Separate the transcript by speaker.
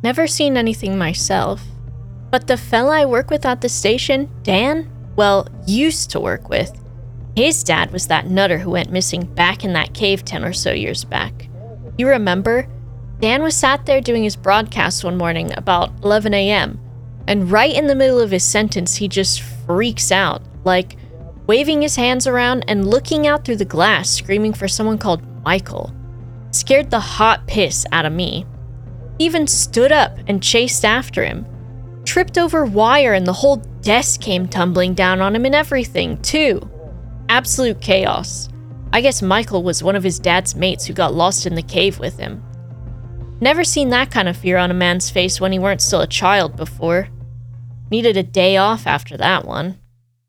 Speaker 1: Never seen anything myself. But the fella I work with at the station, Dan, well, used to work with. His dad was that nutter who went missing back in that cave 10 or so years back. You remember? Dan was sat there doing his broadcast one morning about 11 a.m. And right in the middle of his sentence, he just freaks out, like waving his hands around and looking out through the glass, screaming for someone called Michael. Scared the hot piss out of me. He even stood up and chased after him. Tripped over wire and the whole desk came tumbling down on him and everything, too. Absolute chaos. I guess Michael was one of his dad's mates who got lost in the cave with him. Never seen that kind of fear on a man's face when he weren't still a child before. Needed a day off after that one.